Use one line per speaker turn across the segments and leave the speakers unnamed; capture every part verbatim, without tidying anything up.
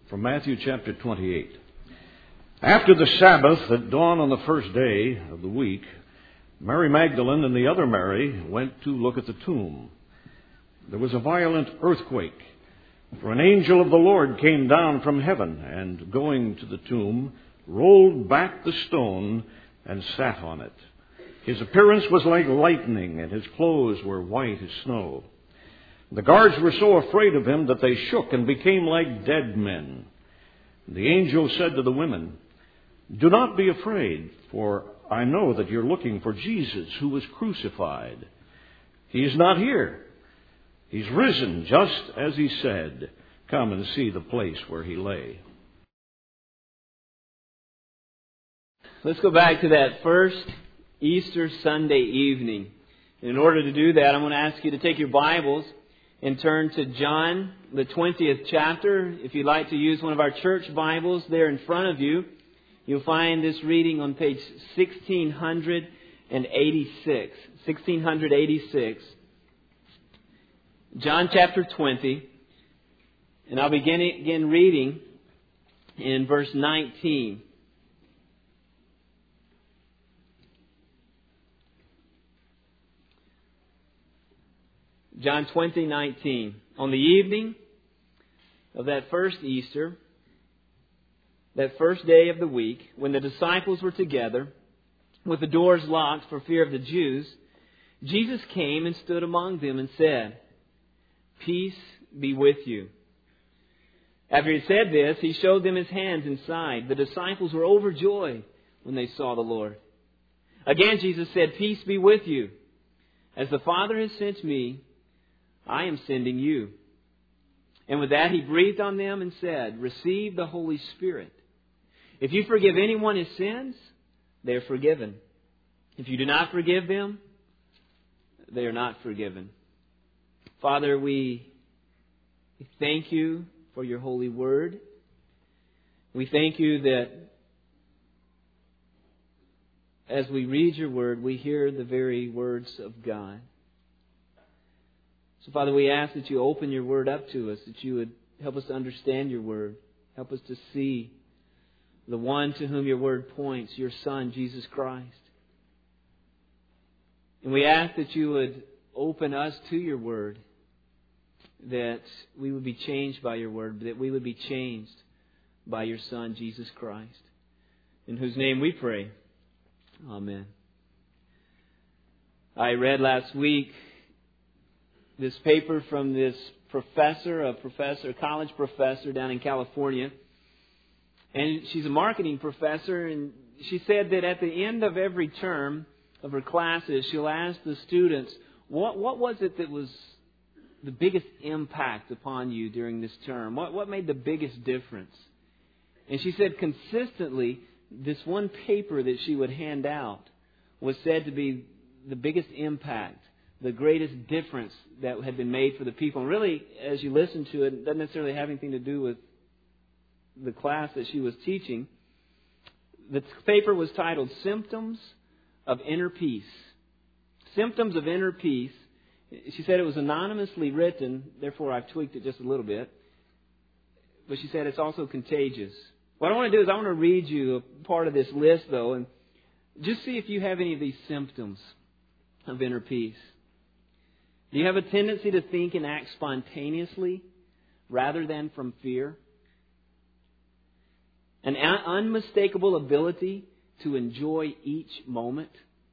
From Matthew chapter twenty-eight. After the Sabbath at dawn on the first day of the week, Mary Magdalene and the other Mary went to look at the tomb. There was a violent earthquake, for an angel of the Lord came down from heaven and, going to the tomb, rolled back the stone and sat on it. His appearance was like lightning, and his clothes were white as snow. The guards were so afraid of him that they shook and became like dead men. The angel said to the women, "Do not be afraid, for I know that you're looking for Jesus who was crucified. He is not here. He's risen just as he said. Come and see the place where he lay."
Let's go back to that first Easter Sunday evening. In order to do that, I'm going to ask you to take your Bibles and turn to John, the twentieth chapter. If you'd like to use one of our church Bibles there in front of you, you'll find this reading on page sixteen eighty-six. sixteen eighty-six. John chapter twenty. And I'll begin again reading in verse nineteen. John twenty nineteen. On the evening of that first Easter, that first day of the week, when the disciples were together, with the doors locked for fear of the Jews, Jesus came and stood among them and said, "Peace be with you." After he said this, he showed them his hands and side. The disciples were overjoyed when they saw the Lord. Again, Jesus said, "Peace be with you. As the Father has sent me, I am sending you." And with that, he breathed on them and said, "Receive the Holy Spirit. If you forgive anyone his sins, they are forgiven. If you do not forgive them, they are not forgiven." Father, we thank you for your holy word. We thank you that as we read your word, we hear the very words of God. So, Father, we ask that you open your word up to us, that you would help us to understand your word, help us to see the one to whom your word points, your Son, Jesus Christ. And we ask that you would open us to your word, that we would be changed by your word, that we would be changed by your Son, Jesus Christ, in whose name we pray. Amen. I read last week this paper from this professor, a professor, a college professor down in California. And she's a marketing professor, and she said that at the end of every term of her classes, she'll ask the students, what, what was it that was the biggest impact upon you during this term? What, what made the biggest difference? And she said consistently, this one paper that she would hand out was said to be the biggest impact, the greatest difference that had been made for the people. And really, as you listen to it, it doesn't necessarily have anything to do with the class that she was teaching. The paper was titled Symptoms of Inner Peace. Symptoms of Inner Peace. She said it was anonymously written, therefore I've tweaked it just a little bit. But she said it's also contagious. What I want to do is I want to read you a part of this list, though, and just see if you have any of these symptoms of inner peace. Do you have a tendency to think and act spontaneously rather than from fear? An unmistakable ability to enjoy each moment?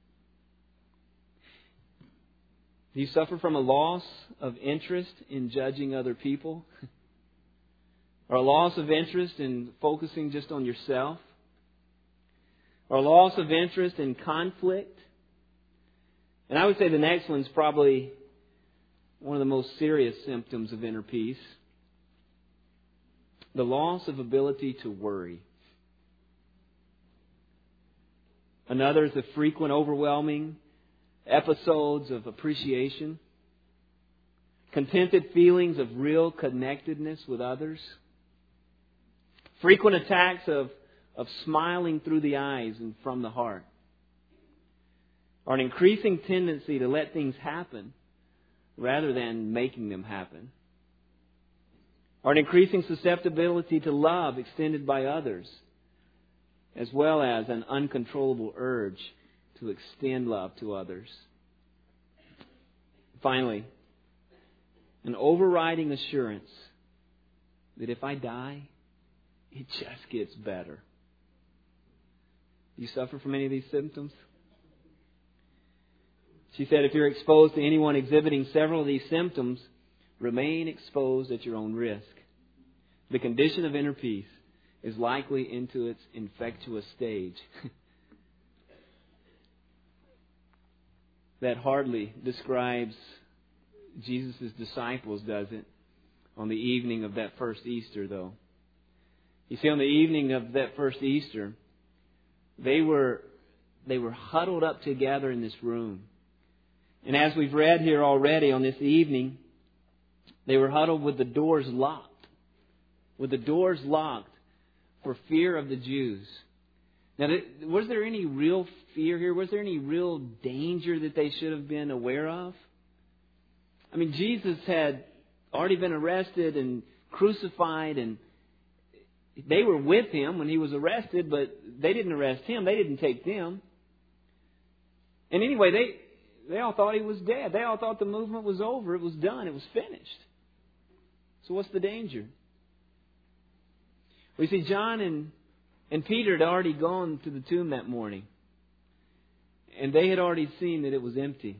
Do you suffer from a loss of interest in judging other people? Or a loss of interest in focusing just on yourself? Or a loss of interest in conflict? And I would say the next one's probably one of the most serious symptoms of inner peace. The loss of ability to worry. Another is the frequent, overwhelming episodes of appreciation. Contented feelings of real connectedness with others. Frequent attacks of, of smiling through the eyes and from the heart. Or an increasing tendency to let things happen rather than making them happen. or an increasing susceptibility to love extended by others, as well as an uncontrollable urge to extend love to others. Finally, an overriding assurance that if I die, it just gets better. Do you suffer from any of these symptoms? She said, if you're exposed to anyone exhibiting several of these symptoms, remain exposed at your own risk. The condition of inner peace is likely into its infectious stage. That hardly describes Jesus' disciples, does it? On the evening of that first Easter, though. You see, on the evening of that first Easter, they were they were huddled up together in this room. And as we've read here already on this evening, they were huddled with the doors locked. With the doors locked for fear of the Jews. Now, was there any real fear here? Was there any real danger that they should have been aware of? I mean, Jesus had already been arrested and crucified, and they were with Him when He was arrested, but they didn't arrest Him. They didn't take them. And anyway, they they all thought He was dead. They all thought the movement was over. It was done. It was finished. So what's the danger? We see John and, and Peter had already gone to the tomb that morning. And they had already seen that it was empty.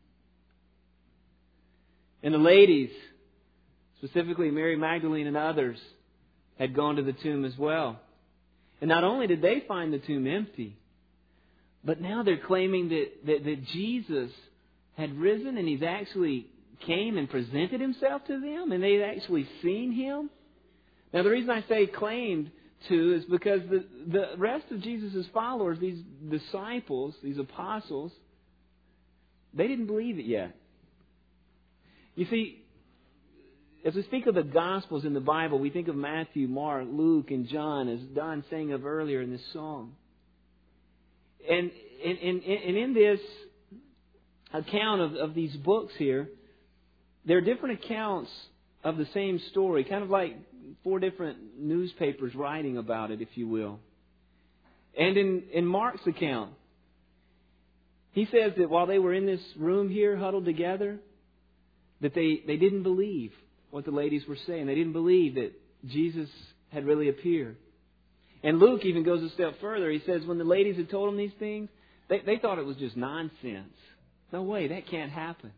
And the ladies, specifically Mary Magdalene and others, had gone to the tomb as well. And not only did they find the tomb empty, but now they're claiming that, that, that Jesus had risen and He's actually came and presented Himself to them and they'd actually seen Him. Now the reason I say claimed to is because the, the rest of Jesus' followers, these disciples, these apostles, they didn't believe it yet. You see, as we speak of the Gospels in the Bible, we think of Matthew, Mark, Luke, and John, as Don sang of earlier in this song. And, and, and, and in this account of, of these books here, there are different accounts of the same story, kind of like four different newspapers writing about it, if you will. And in, in Mark's account, he says that while they were in this room here, huddled together, that they, they didn't believe what the ladies were saying. They didn't believe that Jesus had really appeared. And Luke even goes a step further. He says when the ladies had told him these things, they, they thought it was just nonsense. No way, that can't happen.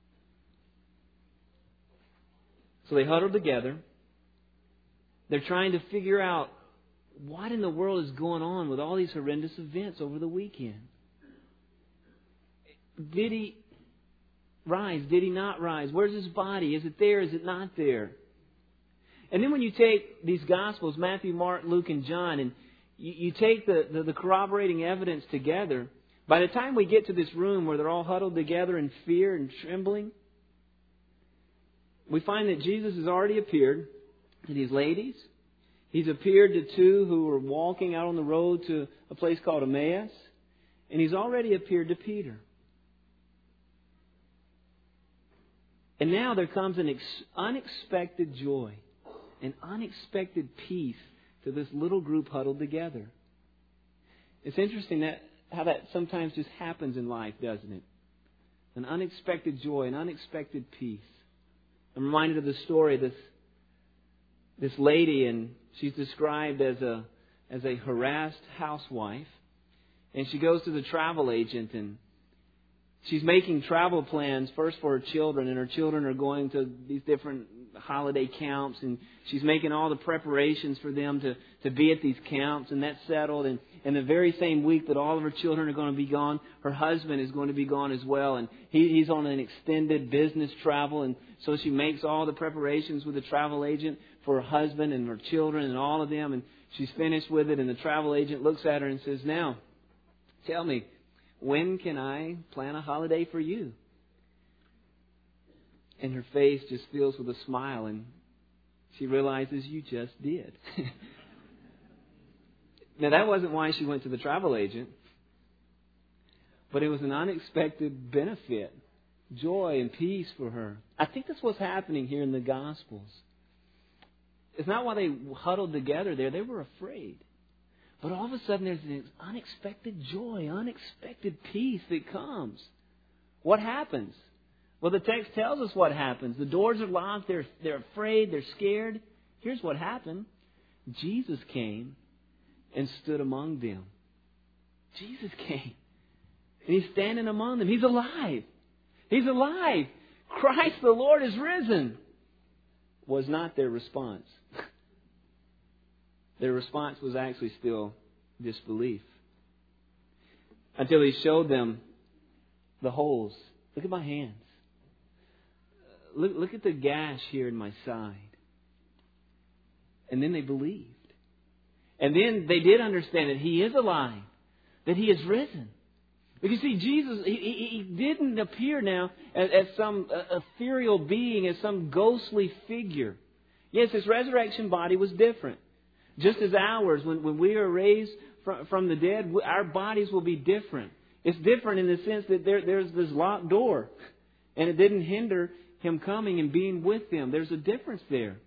So they huddled together. They're trying to figure out what in the world is going on with all these horrendous events over the weekend. Did He rise? Did He not rise? Where's His body? Is it there? Is it not there? And then when you take these Gospels, Matthew, Mark, Luke, and John, and you, you take the, the, the corroborating evidence together, by the time we get to this room where they're all huddled together in fear and trembling, we find that Jesus has already appeared to these ladies. He's appeared to two who were walking out on the road to a place called Emmaus. And He's already appeared to Peter. And now there comes an ex- unexpected joy, an unexpected peace to this little group huddled together. It's interesting that how that sometimes just happens in life, doesn't it? An unexpected joy, an unexpected peace. I'm reminded of the story of this this lady, and she's described as a as a harassed housewife. And she goes to the travel agent, and she's making travel plans first for her children, and her children are going to these different holiday camps, and she's making all the preparations for them to, to be at these camps, and that's settled. And, and the very same week that all of her children are going to be gone, her husband is going to be gone as well, and he, he's on an extended business travel, and so she makes all the preparations with the travel agent for her husband and her children and all of them, and she's finished with it, and the travel agent looks at her and says, "Now, tell me, when can I plan a holiday for you?" And her face just fills with a smile, and she realizes, you just did. Now, that wasn't why she went to the travel agent, but it was an unexpected benefit, joy and peace for her. I think that's what's happening here in the Gospels. It's not why they huddled together there. They were afraid. But all of a sudden there's this unexpected joy, unexpected peace that comes. What happens? Well, the text tells us what happens. The doors are locked. They're, they're afraid. They're scared. Here's what happened. Jesus came and stood among them. Jesus came. And He's standing among them. He's alive. He's alive. Christ the Lord is risen. Was not their response. Their response was actually still disbelief. Until He showed them the holes. Look at my hands. Look, look at the gash here in my side. And then they believed. And then they did understand that He is alive. That He is risen. But you see, Jesus, He, he, he didn't appear now as, as some uh, ethereal being, as some ghostly figure. Yes, His resurrection body was different. Just as ours, when, when we are raised from, from the dead, our bodies will be different. It's different in the sense that there, there's this locked door. And it didn't hinder Him coming and being with them. There's a difference there.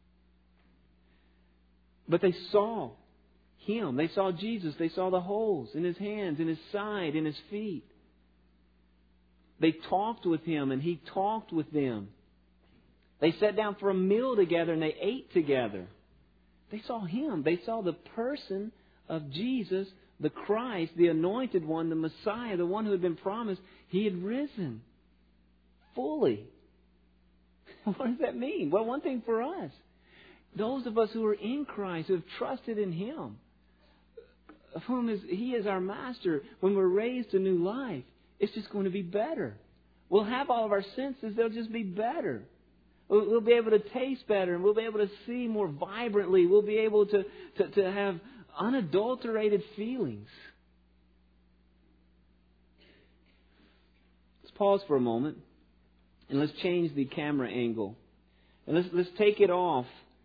But they saw Him. They saw Jesus. They saw the holes in His hands, in His side, in His feet. They talked with Him and He talked with them. They sat down for a meal together and they ate together. They saw Him. They saw the person of Jesus, the Christ, the Anointed One, the Messiah, the one who had been promised. He had risen fully. What does that mean? Well, one thing for us, those of us who are in Christ, who have trusted in Him, of whom is He is our Master, when we're raised to new life, it's just going to be better. We'll have all of our senses, they'll just be better. We'll, we'll be able to taste better, and we'll be able to see more vibrantly. We'll be able to, to, to have unadulterated feelings. Let's pause for a moment, and let's change the camera angle. And let's, let's take it off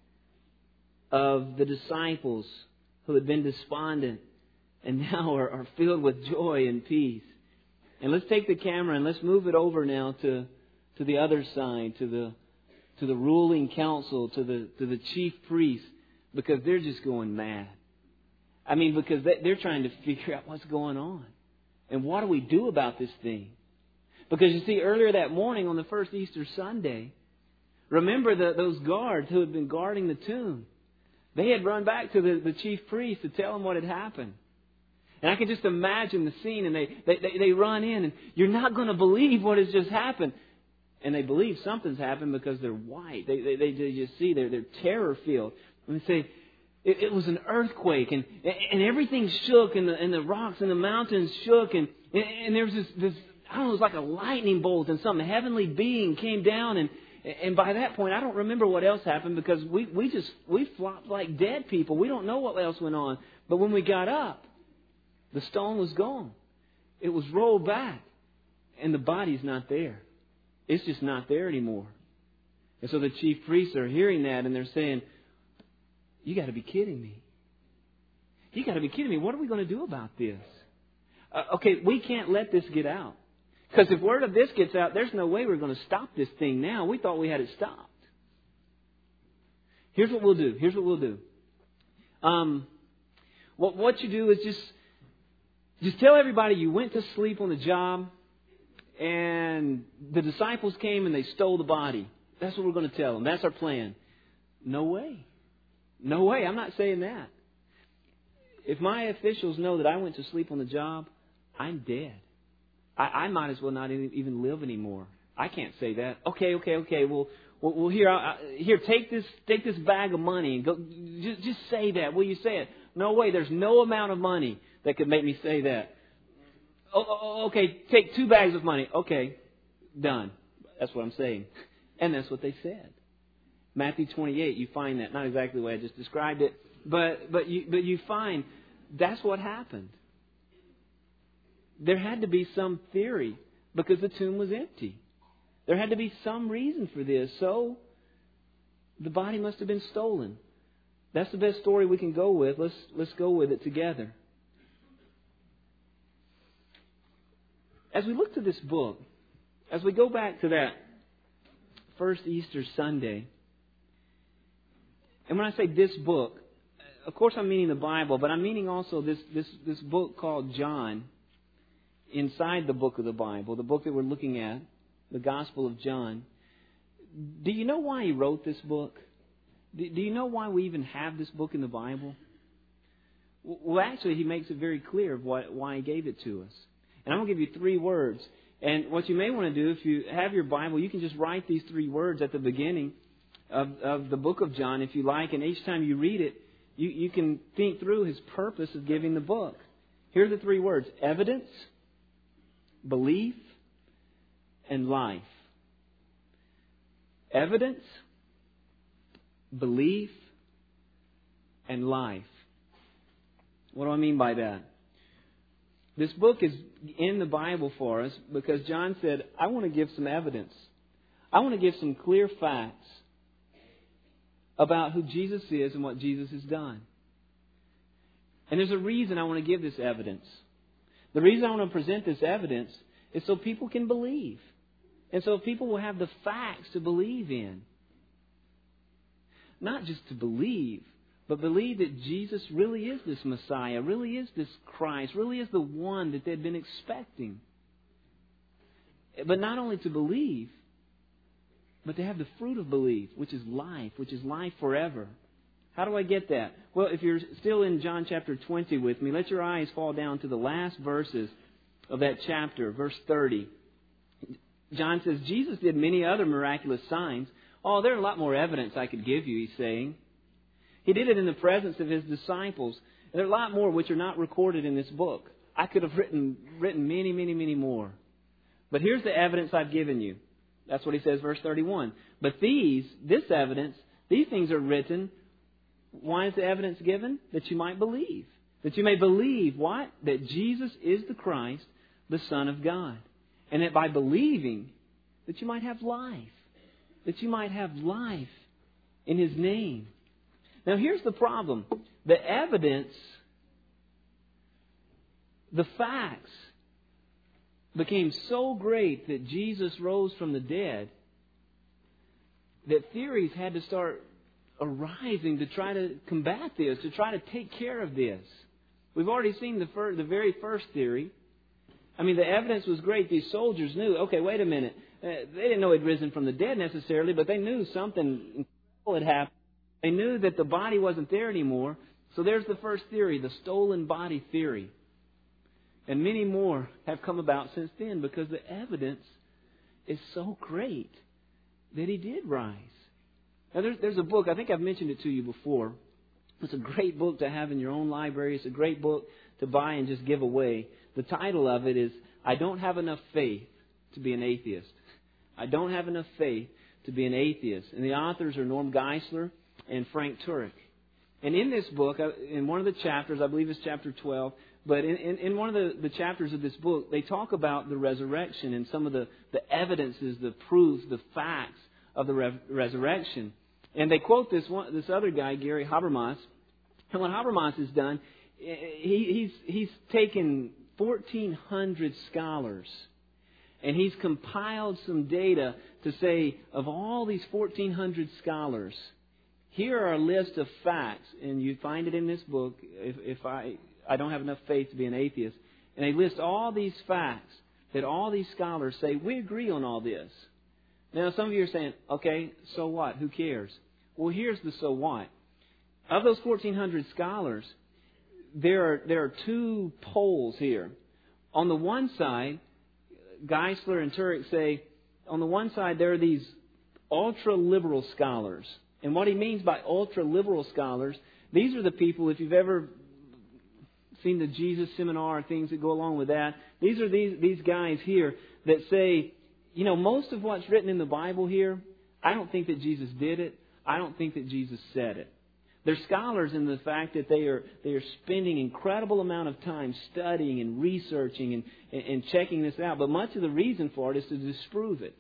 of the disciples who had been despondent and now are, are filled with joy and peace. And let's take the camera and let's move it over now to, to the other side, to the to the ruling council, to the to the chief priests, because they're just going mad. I mean, because they, they're trying to figure out what's going on. And what do we do about this thing? Because you see, earlier that morning on the first Easter Sunday, remember the, those guards who had been guarding the tomb. They had run back to the, the chief priest to tell him what had happened. And I can just imagine the scene. And they, they, they, they run in and you're not going to believe what has just happened. And they believe something's happened because they're white. They, they, they just see they're, they're terror-filled. And they say, it, it was an earthquake. And, and everything shook. And the, and the rocks and the mountains shook. And, and there was this, this, I don't know, it was like a lightning bolt. And some heavenly being came down. And And by that point, I don't remember what else happened because we, we just, we flopped like dead people. We don't know what else went on. But when we got up, the stone was gone. It was rolled back. And the body's not there. It's just not there anymore. And so the chief priests are hearing that and they're saying, you got to be kidding me. You got to be kidding me. What are we going to do about this? Uh, okay, we can't let this get out. Because if word of this gets out, there's no way we're going to stop this thing now. We thought we had it stopped. Here's what we'll do. Here's what we'll do. Um, what what you do is just just tell everybody you went to sleep on the job, and the disciples came and they stole the body. That's what we're going to tell them. That's our plan. No way. No way. I'm not saying that. If my officials know that I went to sleep on the job, I'm dead. I, I might as well not even live anymore. I can't say that. Okay, okay, okay. Well, well, well here, I, here, take this, take this bag of money and go. Just, just say that. Will you say it? No way. There's no amount of money that could make me say that. Oh, oh, okay, take two bags of money. Okay, done. That's what I'm saying, and that's what they said. Matthew twenty-eight. You find that, not exactly the way I just described it, but but you but you find that's what happened. There had to be some theory because the tomb was empty. There had to be some reason for this. So the body must have been stolen. That's the best story we can go with. Let's let's go with it together. As we look to this book, as we go back to that first Easter Sunday, And when I say this book, of course I'm meaning the Bible, but I'm meaning also this, this, this book called John inside the book of the Bible, the book that we're looking at, the Gospel of John. Do you know why he wrote this book? Do you know why we even have this book in the Bible? Well, actually, he makes it very clear of what, why he gave it to us. And I'm going to give you three words. And what you may want to do, if you have your Bible, you can just write these three words at the beginning of, of the book of John, if you like. And each time you read it, you, you can think through his purpose of giving the book. Here are the three words: evidence, belief, and life. Evidence, belief, and life. What do I mean by that? This book is in the Bible for us because John said, I want to give some evidence. I want to give some clear facts about who Jesus is and what Jesus has done. And there's a reason I want to give this evidence. The reason I want to present this evidence is so people can believe. And so people will have the facts to believe in. Not just to believe, but believe that Jesus really is this Messiah, really is this Christ, really is the one that they'd been expecting. But not only to believe, but to have the fruit of belief, which is life, which is life forever. How do I get that? Well, if you're still in John chapter twenty with me, let your eyes fall down to the last verses of that chapter, verse thirty. John says, Jesus did many other miraculous signs. Oh, there's a lot more evidence I could give you, he's saying. He did it in the presence of his disciples. And there are a lot more which are not recorded in this book. I could have written written many, many, many more. But here's the evidence I've given you. That's what he says, verse thirty-one. But these, this evidence, these things are written. Why is the evidence given? That you might believe. That you may believe what? That Jesus is the Christ, the Son of God. And that by believing, that you might have life. That you might have life in His name. Now here's the problem. The evidence, the facts, became so great that Jesus rose from the dead that theories had to start arising to try to combat this, to try to take care of this. We've already seen the, fir- the very first theory. I mean, the evidence was great. These soldiers knew, okay, wait a minute. Uh, they didn't know he'd risen from the dead necessarily, but they knew something incredible had happened. They knew that the body wasn't there anymore. So there's the first theory, the stolen body theory. And many more have come about since then because the evidence is so great that he did rise. Now, there's, there's a book, I think I've mentioned it to you before. It's a great book to have in your own library. It's a great book to buy and just give away. The title of it is, I Don't Have Enough Faith to Be an Atheist. I Don't Have Enough Faith to Be an Atheist. And the authors are Norm Geisler and Frank Turek. And in this book, in one of the chapters, I believe it's chapter twelve, but in, in, in one of the, the chapters of this book, they talk about the resurrection and some of the, the evidences, the proofs, the facts of the re- resurrection. And they quote this one, this other guy, Gary Habermas. And what Habermas has done, he, he's, he's taken fourteen hundred scholars and he's compiled some data to say, of all these fourteen hundred scholars, here are a list of facts, and you find it in this book, if, if I, I don't have enough faith to be an atheist. And they list all these facts that all these scholars say, we agree on all this. Now, some of you are saying, okay, so what? Who cares? Well, here's the so what. Of those fourteen hundred scholars, there are, there are two poles here. On the one side, Geisler and Turek say, on the one side, there are these ultra-liberal scholars. And what he means by ultra-liberal scholars, these are the people, if you've ever seen the Jesus Seminar, things that go along with that, these are these, these guys here that say, you know, most of what's written in the Bible here, I don't think that Jesus did it. I don't think that Jesus said it. They're scholars in the fact that they are they are spending incredible amount of time studying and researching and, and, and checking this out. But much of the reason for it is to disprove it.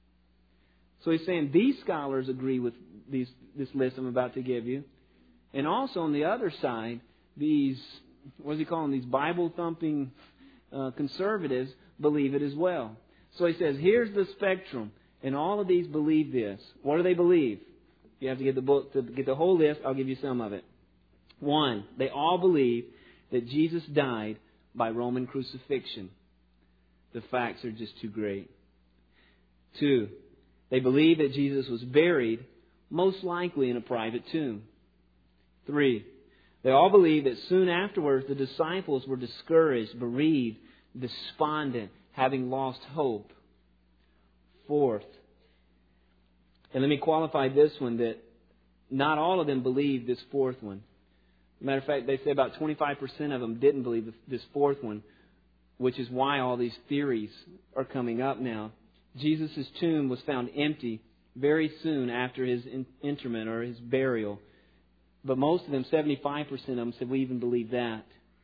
So he's saying these scholars agree with these this list I'm about to give you. And also on the other side, these, what does he call them, these Bible-thumping uh, conservatives believe it as well. So he says, here's the spectrum. And all of these believe this. What do they believe? You have to get the book to get the whole list. I'll give you some of it. One, they all believe that Jesus died by Roman crucifixion. The facts are just too great. Two, they believe that Jesus was buried, most likely in a private tomb. Three, they all believe that soon afterwards the disciples were discouraged, bereaved, despondent, having lost hope. Fourth, and let me qualify this one, that not all of them believed this fourth one. Matter of fact, they say about twenty-five percent of them didn't believe this fourth one, which is why all these theories are coming up now. Jesus' tomb was found empty very soon after his interment or his burial. But most of them, seventy-five percent of them, said we even believe that.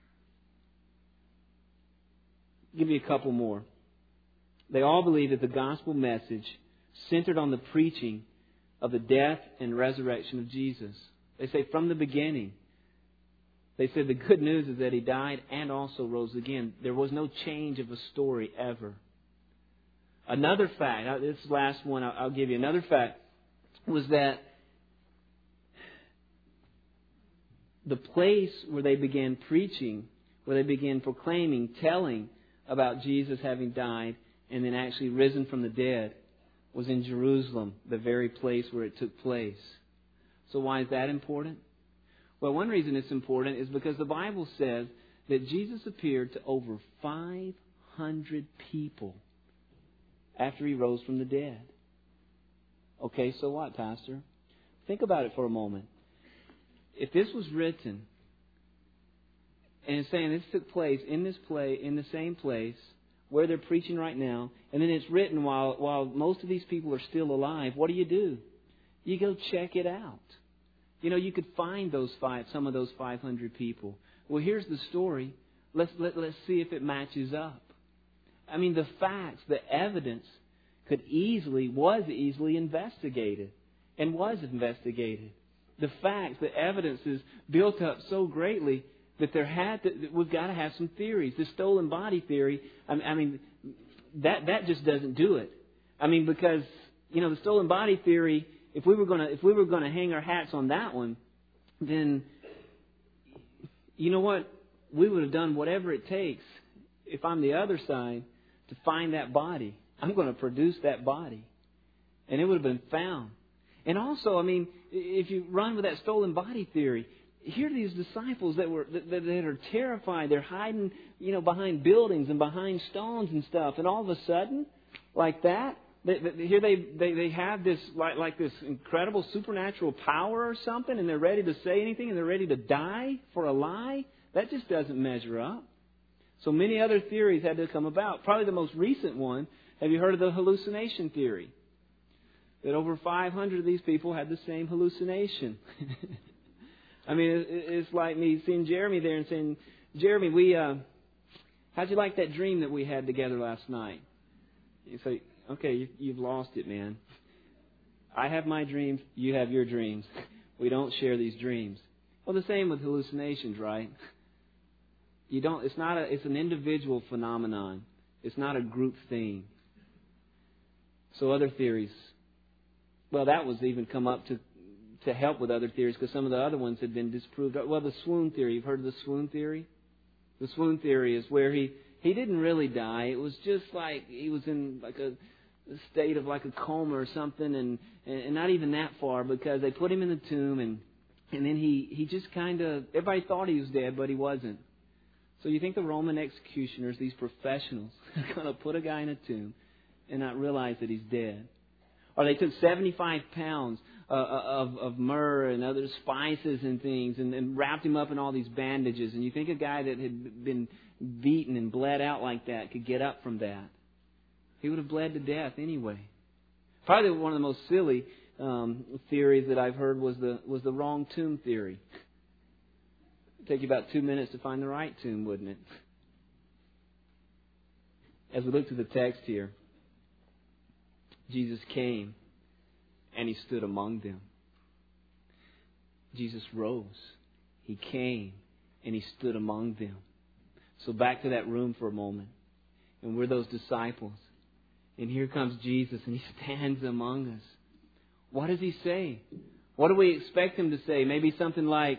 I'll give you a couple more. They all believe that the gospel message centered on the preaching of the death and resurrection of Jesus. They say from the beginning, they said the good news is that He died and also rose again. There was no change of a story ever. Another fact, this last one I'll give you, another fact was that the place where they began preaching, where they began proclaiming, telling about Jesus having died and then actually risen from the dead, was in Jerusalem, the very place where it took place. So why is that important? Well, one reason it's important is because the Bible says that Jesus appeared to over five hundred people after He rose from the dead. Okay, so what, Pastor? Think about it for a moment. If this was written and it's saying this took place in this play, in the same place where they're preaching right now, and then it's written while while most of these people are still alive, what do you do? You go check it out. You know, you could find those five, some of those five hundred people. Well, here's the story. Let's let, let's see if it matches up. I mean, the facts, the evidence could easily, was easily investigated and was investigated. The facts, the evidence is built up so greatly that there had to, that we've got to have some theories. The stolen body theory, I mean, that that just doesn't do it. I mean, because you know the stolen body theory. If we were gonna if we were gonna hang our hats on that one, then you know what, we would have done whatever it takes. If I'm the other side, to find that body, I'm going to produce that body, and it would have been found. And also, I mean, if you run with that stolen body theory, here are these disciples that were that, that are terrified. They're hiding, you know, behind buildings and behind stones and stuff. And all of a sudden, like that, they, they, here they, they they have this like like this incredible supernatural power or something, and they're ready to say anything, and they're ready to die for a lie. That just doesn't measure up. So many other theories had to come about. Probably the most recent one. Have you heard of the hallucination theory? That over five hundred of these people had the same hallucination. I mean, it's like me seeing Jeremy there and saying, Jeremy, we, uh, how'd you like that dream that we had together last night? You say, okay, you, you've lost it, man. I have my dreams, you have your dreams. We don't share these dreams. Well, the same with hallucinations, right? You don't. It's not a. It's an individual phenomenon. It's not a group thing. So other theories. Well, that was even come up to to help with other theories because some of the other ones had been disproved. Well, the swoon theory. You've heard of the swoon theory? The swoon theory is where he he didn't really die. It was just like he was in like a, a state of like a coma or something, and and not even that far because they put him in the tomb and and then he he just kind of everybody thought he was dead, but he wasn't. So you think the Roman executioners, these professionals, are going to put a guy in a tomb and not realize that he's dead? Or they took seventy-five pounds uh, of, of myrrh and other spices and things and, and wrapped him up in all these bandages. And you think a guy that had been beaten and bled out like that could get up from that? He would have bled to death anyway. Probably one of the most silly um, theories that I've heard was the was the wrong tomb theory. It'd take you about two minutes to find the right tomb, wouldn't it? As we look to the text here, Jesus came and He stood among them. Jesus rose. He came and He stood among them. So back to that room for a moment. And we're those disciples. And here comes Jesus and He stands among us. What does He say? What do we expect him to say? Maybe something like,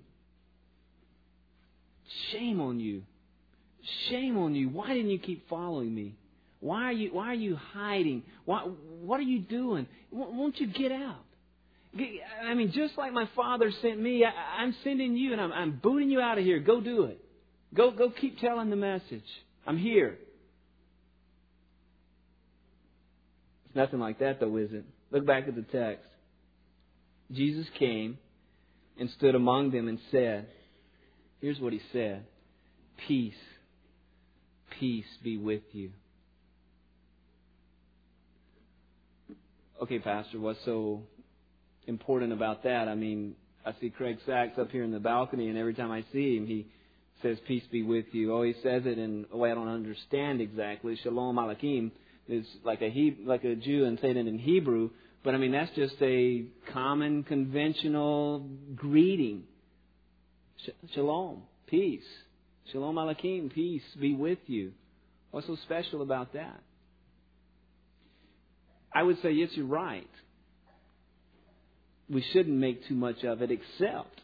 shame on you. Shame on you. Why didn't you keep following me? Why are you, why are you hiding? Why, what are you doing? Won't you get out? I mean, just like my Father sent me, I, I'm sending you and I'm, I'm booting you out of here. Go do it. Go, go keep telling the message. I'm here. It's nothing like that though, is it? Look back at the text. Jesus came and stood among them and said, here's what He said. Peace, peace be with you. Okay, Pastor, what's so important about that? I mean, I see Craig Sachs up here in the balcony, and every time I see him, he says, peace be with you. Oh, he says it in a way I don't understand exactly. Shalom Aleichem is like a he, like a Jew and saying it in Hebrew, but I mean, that's just a common, conventional greeting. Shalom, peace. Shalom Aleichem, peace be with you. What's so special about that? I would say, yes, you're right. We shouldn't make too much of it, except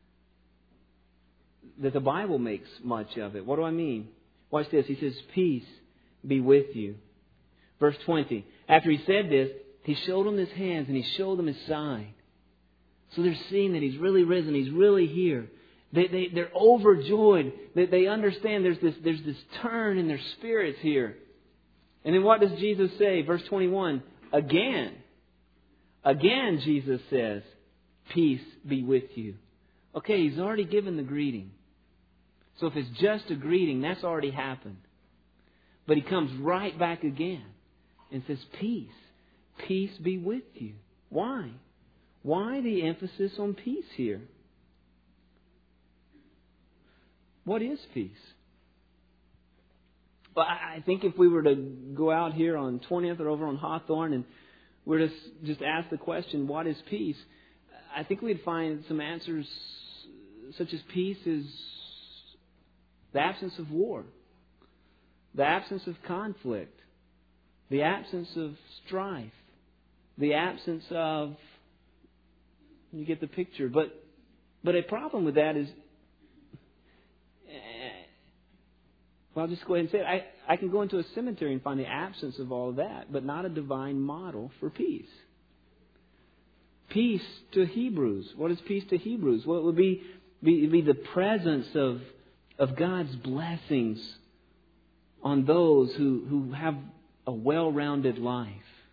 that the Bible makes much of it. What do I mean? Watch this. He says, peace be with you. Verse twenty. After he said this, he showed them his hands and he showed them his side. So they're seeing that he's really risen. He's really here. They, they, they're overjoyed. They, they understand there's this, there's this turn in their spirits here. And then what does Jesus say? Verse twenty-one. Again. Again, Jesus says, peace be with you. Okay, He's already given the greeting. So if it's just a greeting, that's already happened. But He comes right back again and says, peace. Peace be with you. Why? Why the emphasis on peace here? What is peace? Well, I think if we were to go out here on twentieth or over on Hawthorne and we're to just ask the question, what is peace? I think we'd find some answers such as peace is the absence of war, the absence of conflict, the absence of strife, the absence of, you get the picture. But, but a problem with that is, well, I'll just go ahead and say it. I, I can go into a cemetery and find the absence of all of that, but not a divine model for peace. Peace to Hebrews. What is peace to Hebrews? Well, it would be, be, be the presence of, of God's blessings on those who, who have a well-rounded life.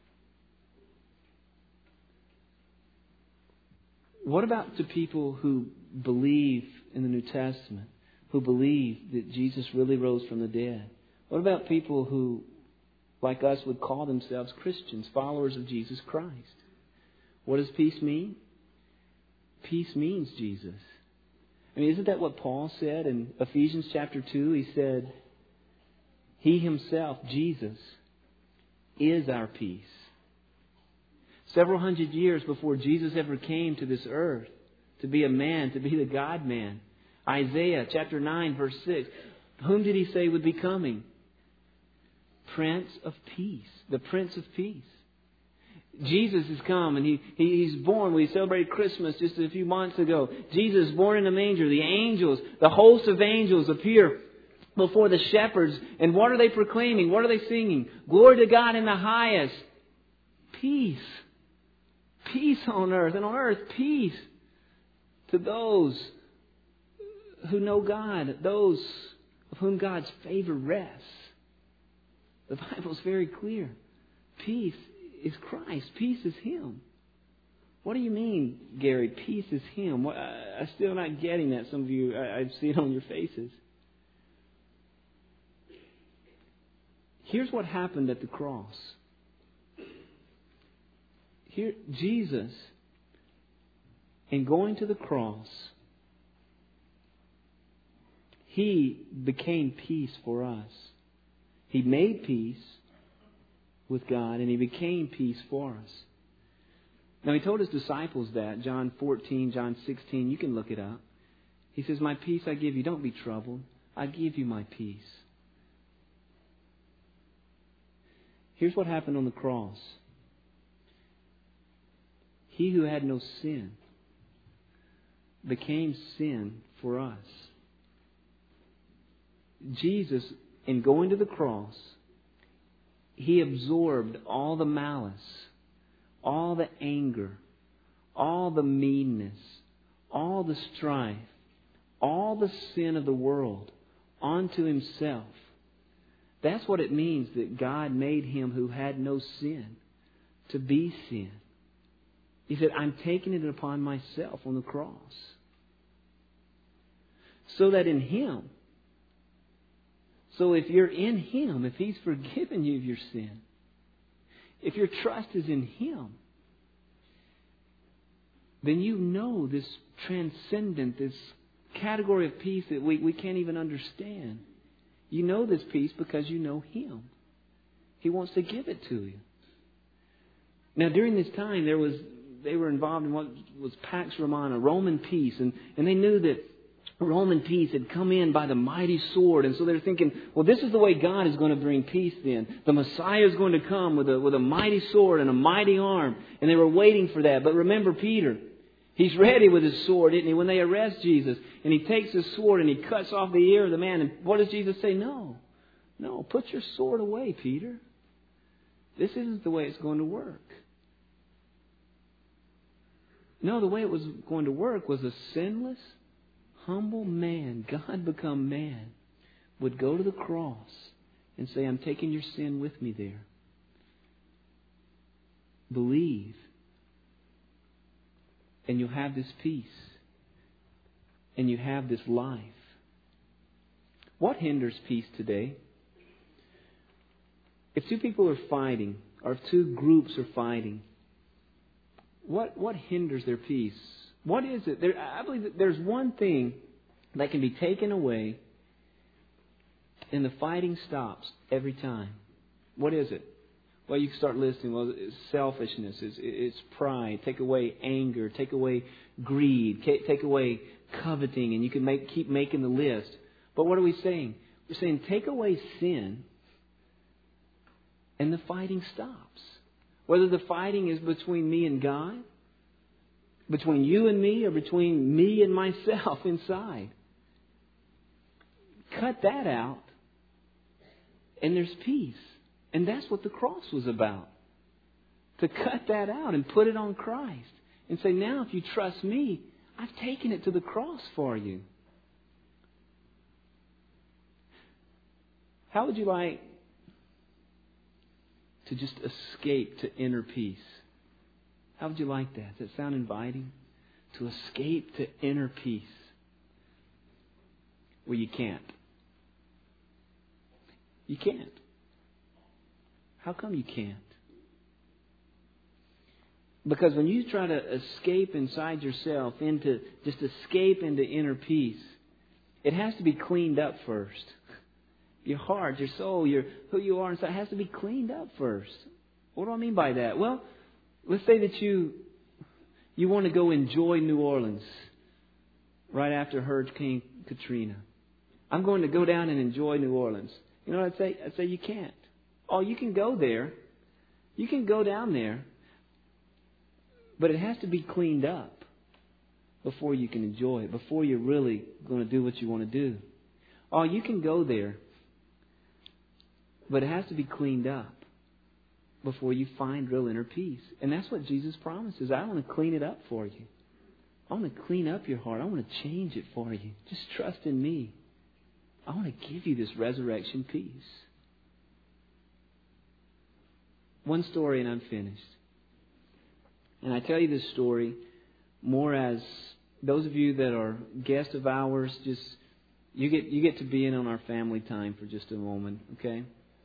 What about to people who believe in the New Testament? Who believe that Jesus really rose from the dead? What about people who, like us, would call themselves Christians, followers of Jesus Christ? What does peace mean? Peace means Jesus. I mean, isn't that what Paul said in Ephesians chapter two? He said, He Himself, Jesus, is our peace. Several hundred years before Jesus ever came to this earth to be a man, to be the God-man, Isaiah chapter nine verse six. Whom did He say would be coming? Prince of Peace. The Prince of Peace. Jesus has come and he, he He's born. We celebrated Christmas just a few months ago. Jesus is born in a manger. The angels, the host of angels appear before the shepherds. And what are they proclaiming? What are they singing? Glory to God in the highest. Peace. Peace on earth. And on earth, peace to those who know God, those of whom God's favor rests. The Bible is very clear. Peace is Christ. Peace is Him. What do you mean, Gary? Peace is Him. What, I, I'm still not getting that. Some of you, I, I see it on your faces. Here's what happened at the cross. Here, Jesus, in going to the cross, He became peace for us. He made peace with God and He became peace for us. Now He told His disciples that, John fourteen, John sixteen, you can look it up. He says, my peace I give you, don't be troubled. I give you my peace. Here's what happened on the cross. He who had no sin became sin for us. Jesus, in going to the cross, He absorbed all the malice, all the anger, all the meanness, all the strife, all the sin of the world onto Himself. That's what it means that God made Him who had no sin to be sin. He said, I'm taking it upon myself on the cross. So that in Him, so if you're in Him, if He's forgiven you of your sin, if your trust is in Him, then you know this transcendent, this category of peace that we, we can't even understand. You know this peace because you know Him. He wants to give it to you. Now, during this time, there was they were involved in what was Pax Romana, Roman peace, and, and they knew that Roman peace had come in by the mighty sword, and so they're thinking, well, this is the way God is going to bring peace then. The Messiah is going to come with a, with a mighty sword and a mighty arm, and they were waiting for that. But remember Peter. He's ready with his sword, isn't he? When they arrest Jesus, and he takes his sword and he cuts off the ear of the man. And what does Jesus say? No, no, put your sword away, Peter. This isn't the way it's going to work. No, the way it was going to work was a sinless, humble man, God become man, would go to the cross and say, I'm taking your sin with me there. Believe. And you'll have this peace. And you have this life. What hinders peace today? If two people are fighting, or if two groups are fighting, what what hinders their peace? What is it? There, I believe that there's one thing that can be taken away and the fighting stops every time. What is it? Well, you can start listing. Well, it's selfishness. It's, it's pride. Take away anger. Take away greed. Take away coveting. And you can make keep making the list. But what are we saying? We're saying take away sin and the fighting stops. Whether the fighting is between me and God, between you and me, or between me and myself inside. Cut that out and there's peace. And that's what the cross was about. To cut that out and put it on Christ. And say, now if you trust me, I've taken it to the cross for you. How would you like to just escape to inner peace? How would you like that? Does that sound inviting? To escape to inner peace. Well, you can't. You can't. How come you can't? Because when you try to escape inside yourself, into just escape into inner peace, it has to be cleaned up first. Your heart, your soul, your who you are inside has to be cleaned up first. What do I mean by that? Well, let's say that you you want to go enjoy New Orleans right after Hurricane Katrina. I'm going to go down and enjoy New Orleans. You know what I'd say? I'd say you can't. Oh, you can go there. You can go down there. But it has to be cleaned up before you can enjoy it, before you're really going to do what you want to do. Oh, you can go there. But it has to be cleaned up before you find real inner peace. And that's what Jesus promises. I want to clean it up for you. I want to clean up your heart. I want to change it for you. Just trust in me. I want to give you this resurrection peace. One story and I'm finished. And I tell you this story more as those of you that are guests of ours, just you get you get to be in on our family time for just a moment, okay?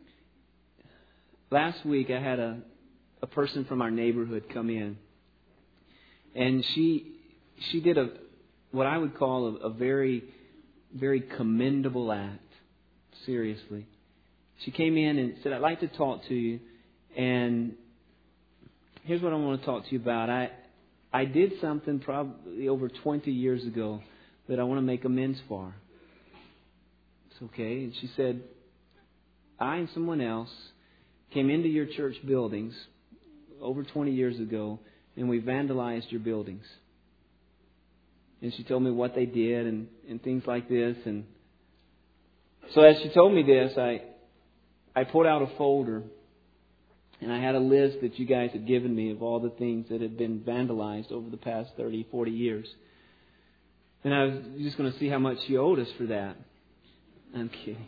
Last week I had a, a person from our neighborhood come in. And she she did a what I would call a, a very, very commendable act. Seriously. She came in and said, I'd like to talk to you. And here's what I want to talk to you about. I I did something probably over twenty years ago that I want to make amends for. It's okay. And she said, I and someone else came into your church buildings over twenty years ago and we vandalized your buildings. And she told me what they did and, and things like this. And so as she told me this, I I pulled out a folder, and I had a list that you guys had given me of all the things that had been vandalized over the past thirty, forty years. And I was just going to see how much she owed us for that. I'm kidding.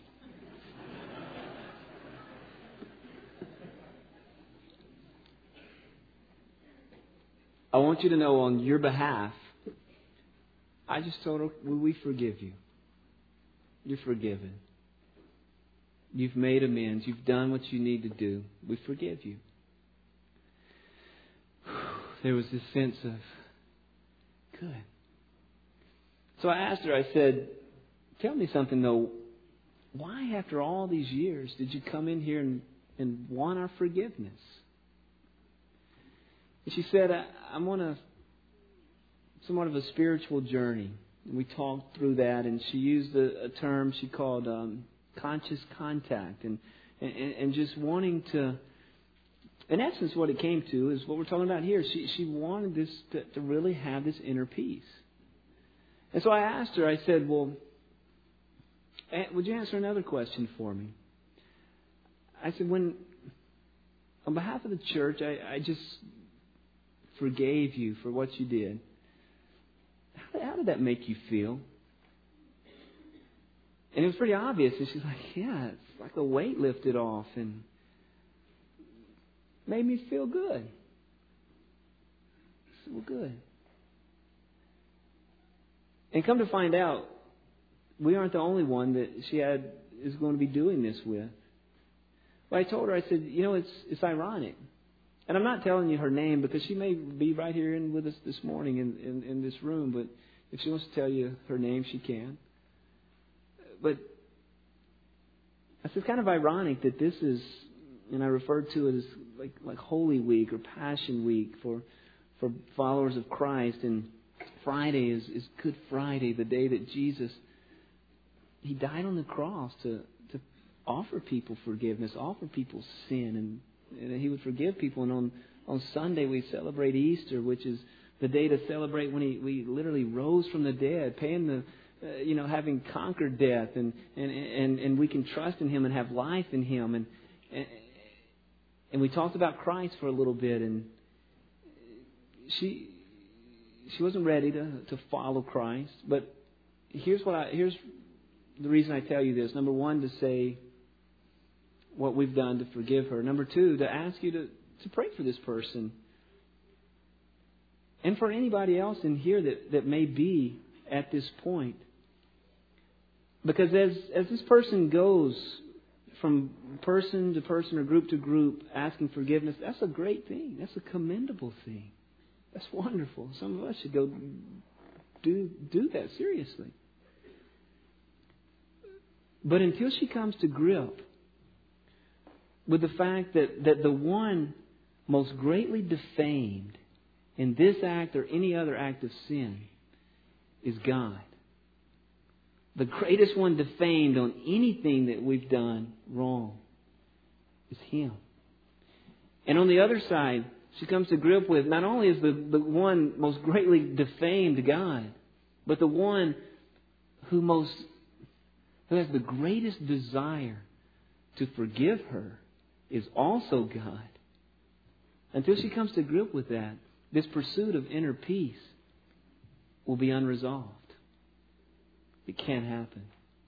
I want you to know on your behalf, I just told her, well, we forgive you. You're forgiven. You've made amends. You've done what you need to do. We forgive you. There was this sense of, good. So I asked her, I said, tell me something though. Why after all these years did you come in here and, and want our forgiveness? And she said, I, I'm on a somewhat of a spiritual journey. And we talked through that, and she used a, a term she called um, conscious contact, and, and and just wanting to, in essence, what it came to is what we're talking about here. She she wanted this to, to really have this inner peace. And so I asked her, I said, well, would you answer another question for me? I said, when, on behalf of the church, I, I just forgave you for what you did. How, how did that make you feel? And it was pretty obvious. And she's like, yeah, it's like a weight lifted off and made me feel good. I said, well, good. And come to find out, we aren't the only one that she had is going to be doing this with. Well, I told her, I said, you know, it's it's ironic. And I'm not telling you her name because she may be right here in with us this morning in, in, in this room. But if she wants to tell you her name, she can. But I said, it's kind of ironic that this is, and I referred to it as like like Holy Week or Passion Week for for followers of Christ. And Friday is, is Good Friday, the day that Jesus, He died on the cross to, to offer people forgiveness, offer people sin, and, and He would forgive people. And on, on Sunday we celebrate Easter, which is the day to celebrate when He we literally rose from the dead, paying the uh, you know having conquered death, and, and and and we can trust in Him and have life in Him. And and, and we talked about Christ for a little bit, and she she wasn't ready to to follow Christ. But here's what I here's the reason I tell you this. Number one, to say what we've done to forgive her. Number two, to ask you to, to pray for this person. And for anybody else in here that, that may be at this point. Because as, as this person goes from person to person or group to group asking forgiveness, that's a great thing. That's a commendable thing. That's wonderful. Some of us should go do do that seriously. But until she comes to grip with the fact that, that the one most greatly defamed in this act or any other act of sin is God. The greatest one defamed on anything that we've done wrong is Him. And on the other side, she comes to grip with not only is the, the one most greatly defamed God, but the one who most who has the greatest desire to forgive her is also God. Until she comes to grip with that, this pursuit of inner peace will be unresolved. It can't happen.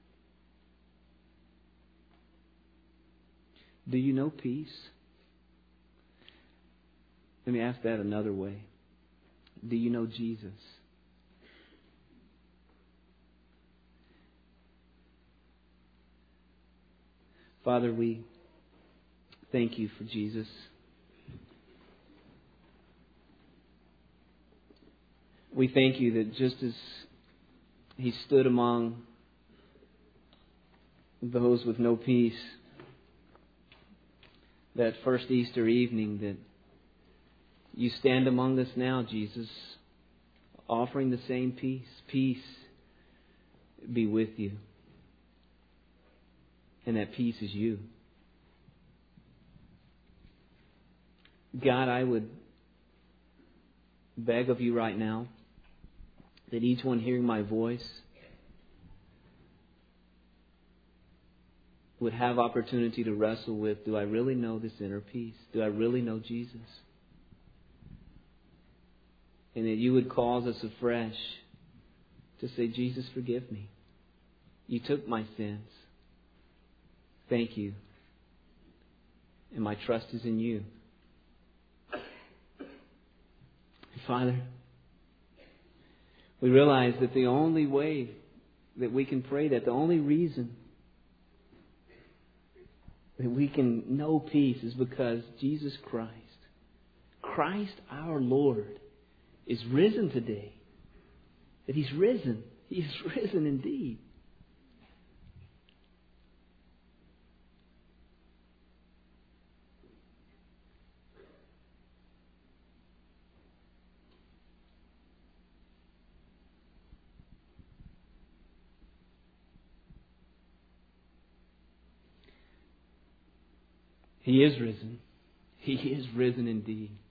Do you know peace? Let me ask that another way. Do you know Jesus? Father, we thank You for Jesus. We thank You that just as He stood among those with no peace that first Easter evening, that You stand among us now, Jesus, offering the same peace. Peace be with you. And that peace is You. God, I would beg of you right now that each one hearing my voice would have opportunity to wrestle with, do I really know this inner peace? Do I really know Jesus? And that you would cause us afresh to say, Jesus, forgive me. You took my sins. Thank you. And my trust is in you. Father, we realize that the only way that we can pray that, the only reason that we can know peace is because Jesus Christ, Christ our Lord, is risen today. That He's risen. He is risen indeed. He is risen. He is risen indeed.